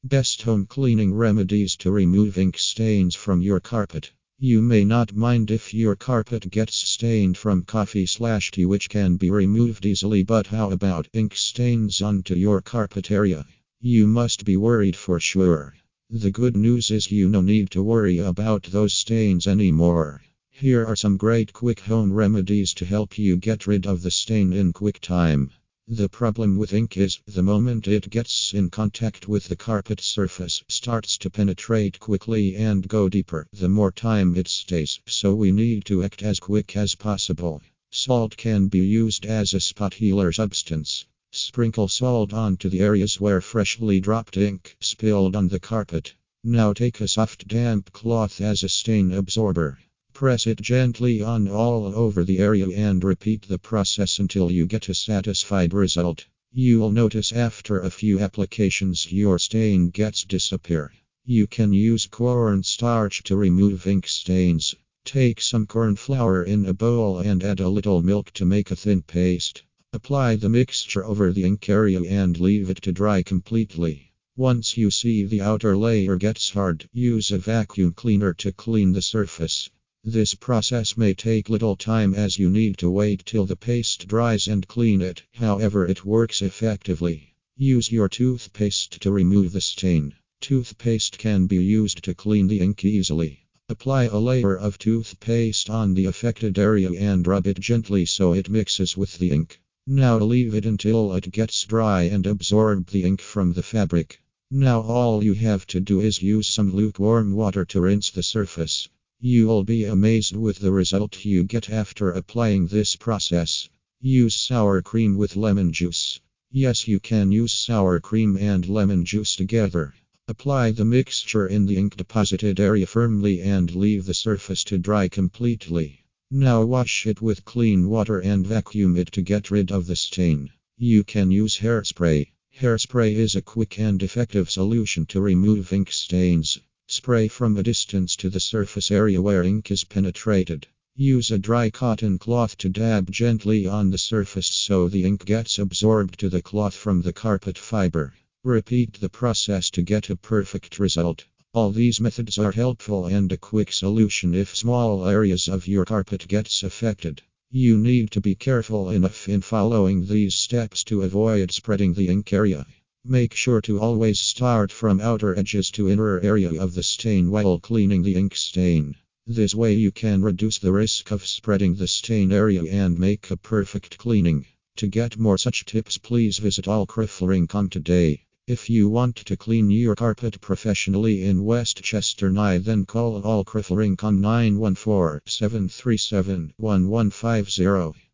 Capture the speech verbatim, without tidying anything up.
Best home cleaning remedies to remove ink stains from your carpet. You may not mind if your carpet gets stained from coffee slash tea, which can be removed easily, but how about ink stains onto your carpet area? You must be worried for sure. The good news is you no need to worry about those stains anymore. Here are some great quick home remedies to help you get rid of the stain in quick time. The problem with ink is the moment it gets in contact with the carpet surface starts to penetrate quickly and go deeper the more time it stays, so we need to act as quick as possible. Salt can be used as a spot healer substance. Sprinkle salt onto the areas where freshly dropped ink spilled on the carpet. Now take a soft damp cloth as a stain absorber. Press it gently on all over the area and repeat the process until you get a satisfied result. You'll notice after a few applications your stain gets disappear. You can use cornstarch to remove ink stains. Take some corn flour in a bowl and add a little milk to make a thin paste. Apply the mixture over the ink area and leave it to dry completely. Once you see the outer layer gets hard, use a vacuum cleaner to clean the surface. This process may take little time as you need to wait till the paste dries and clean it, however it works effectively. Use your toothpaste to remove the stain. Toothpaste can be used to clean the ink easily. Apply a layer of toothpaste on the affected area and rub it gently so it mixes with the ink. Now leave it until it gets dry and absorb the ink from the fabric. Now all you have to do is use some lukewarm water to rinse the surface. You'll be amazed with the result you get after applying this process. Use sour cream with lemon juice. Yes, you can use sour cream and lemon juice together. Apply the mixture in the ink deposited area firmly and leave the surface to dry completely. Now wash it with clean water and vacuum it to get rid of the stain. You can use hairspray. Hairspray is a quick and effective solution to remove ink stains. Spray from a distance to the surface area where ink is penetrated. Use a dry cotton cloth to dab gently on the surface so the ink gets absorbed to the cloth from the carpet fiber. Repeat the process to get a perfect result. All these methods are helpful and a quick solution if small areas of your carpet gets affected. You need to be careful enough in following these steps to avoid spreading the ink area. Make sure to always start from outer edges to inner area of the stain while cleaning the ink stain. This way you can reduce the risk of spreading the stain area and make a perfect cleaning. To get more such tips, please visit all crafling dot com today. If you want to clean your carpet professionally in Westchester, N I then call all crafling dot com nine one four, seven three seven, one one five zero.